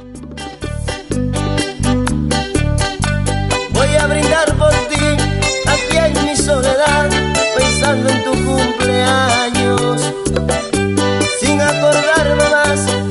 Voy a brindar por ti, aquí en mi soledad, pensando en tu cumpleaños, sin acordarme más